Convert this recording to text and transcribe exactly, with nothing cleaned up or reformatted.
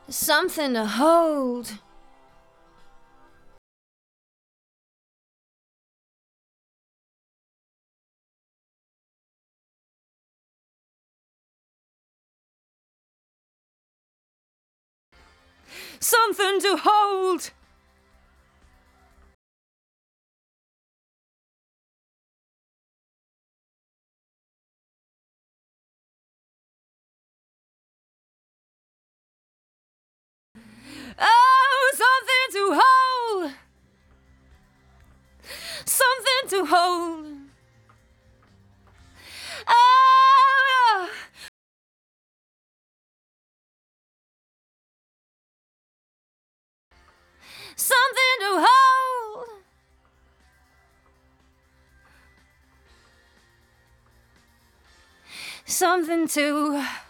Something to hold. Something to hold. Oh, something to hold. Something to hold. Oh, something to hold. Something to